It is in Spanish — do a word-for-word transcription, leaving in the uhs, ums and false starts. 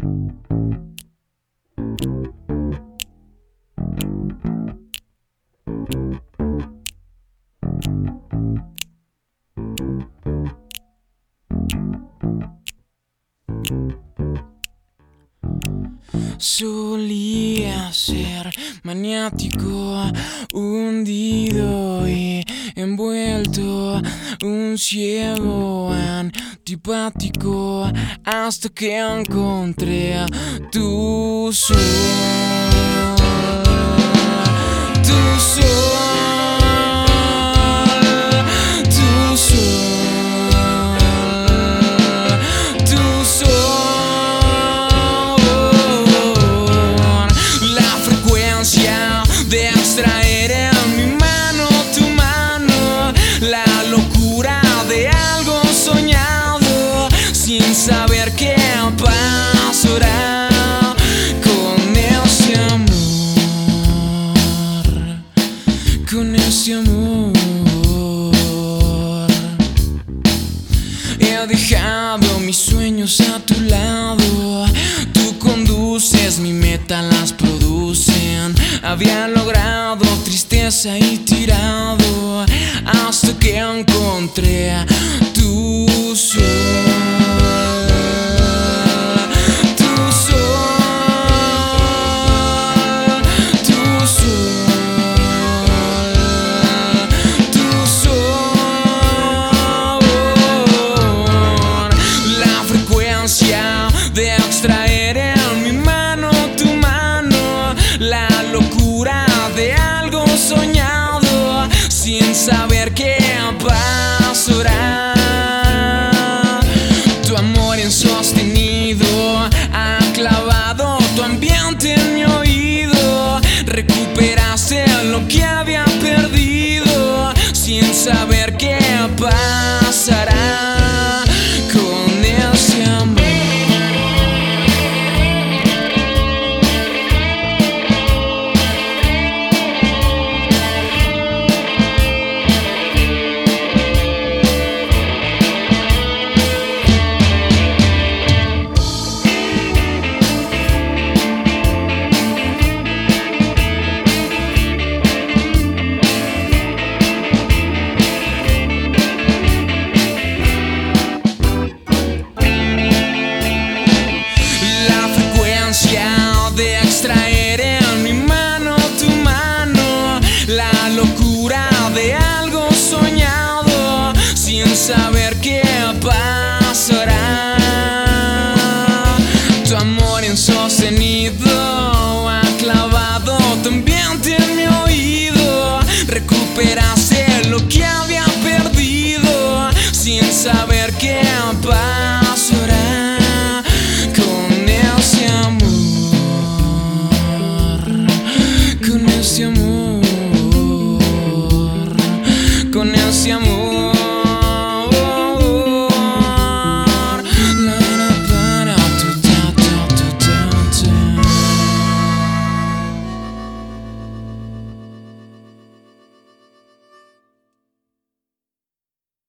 Solía ser maniático, hundido y envuelto, un ciego antipático, hasta que encontré tu sol, tu sol. De extraer en mi mano tu mano, la locura de algo soñado, sin saber qué pasará con ese amor, con ese amor. He dejado mis sueños a tu lado, tú conduces, mi meta las producen. Había logrado tristeza y tirado, hasta que encontré tu sol, tu sol, tu sol, tu sol. La frecuencia de extraer en mi mano tu mano, la locura de algo soñado, sin saber qué pasará. Tu amor insostenido ha clavado tu ambiente en mi oído, recuperaste lo que había perdido, sin saber qué pasará con ese amor. De extraer en mi mano tu mano, la locura de algo soñado, sin saber qué pasará. Tu amor insostenible